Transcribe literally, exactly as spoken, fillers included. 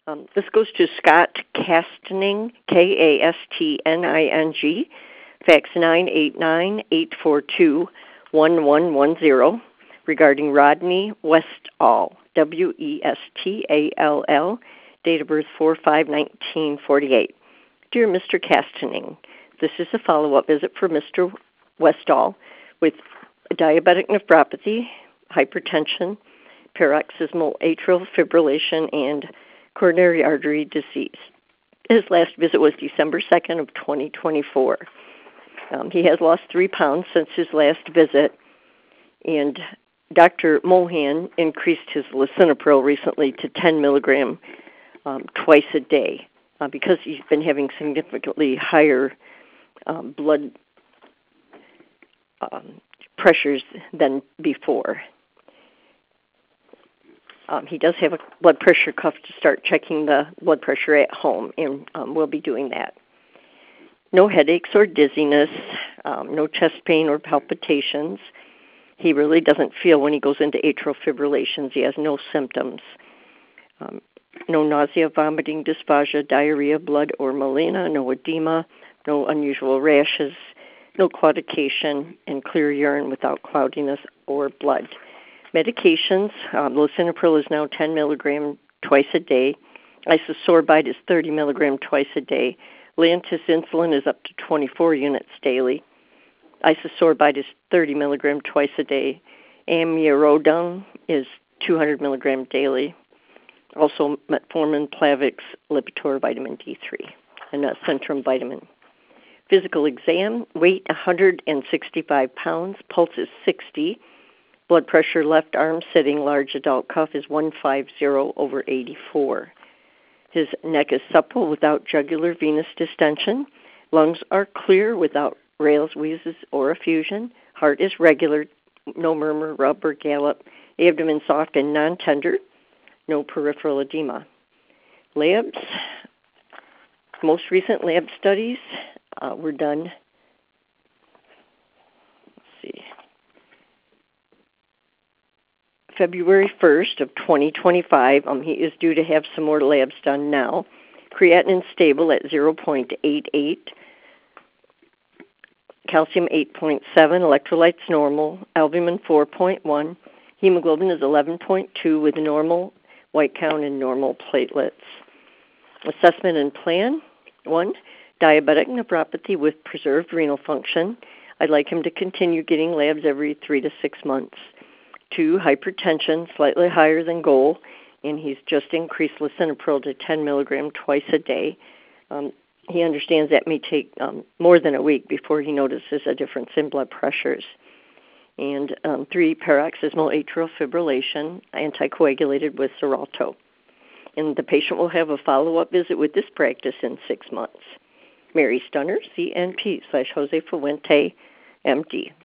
Um, this goes to Scott Kastning, K A S T N I N G, fax nine eight nine, eight four two, one one one zero, regarding Rodney Westall, W E S T A L L, date of birth four five nineteen forty-eight. Dear Mister Kastning, this is a follow-up visit for Mister Westall with diabetic nephropathy, hypertension, paroxysmal atrial fibrillation, and coronary artery disease. His last visit was December second of twenty twenty-four. Um, he has lost three pounds since his last visit, and Doctor Mohan increased his lisinopril recently to ten milligram um, twice a day uh, because he's been having significantly higher um, blood um, pressures than before. Um, he does have a blood pressure cuff to start checking the blood pressure at home, and um, we'll be doing that. No headaches or dizziness, um, no chest pain or palpitations. He really doesn't feel when he goes into atrial fibrillations. He has no symptoms. Um, no nausea, vomiting, dysphagia, diarrhea, blood or melena, no edema, no unusual rashes, no claudication, and clear urine without cloudiness or blood. Medications, um, lisinopril is now ten milligram twice a day. Isosorbide is thirty milligram twice a day. Lantus insulin is up to twenty-four units daily. Isosorbide is thirty milligram twice a day. Amiodarone is two hundred milligram daily. Also metformin, Plavix, Lipitor, vitamin D three, and a Centrum vitamin. Physical exam, weight one hundred sixty-five pounds, pulse is sixty. Blood pressure, left arm sitting, large adult cuff is one fifty over eighty-four. His neck is supple without jugular venous distension. Lungs are clear without rales, wheezes, or effusion. Heart is regular, no murmur, rub, or gallop. Abdomen soft and non-tender. No peripheral edema. Labs, most recent lab studies uh, were done, let's see, February first of twenty twenty-five. Um, he is due to have some more labs done now. Creatinine stable at zero point eight eight. Calcium eight point seven. Electrolytes normal. Albumin four point one. Hemoglobin is eleven point two with normal white count and normal platelets. Assessment and plan. One, diabetic nephropathy with preserved renal function. I'd like him to continue getting labs every three to six months. Two, hypertension, slightly higher than goal, and he's just increased lisinopril to ten milligram twice a day. Um, he understands that may take um, more than a week before he notices a difference in blood pressures. And um, three, paroxysmal atrial fibrillation, anticoagulated with Xarelto. And the patient will have a follow-up visit with this practice in six months. Mary Stunner, C N P slash Jose Fuente, M D.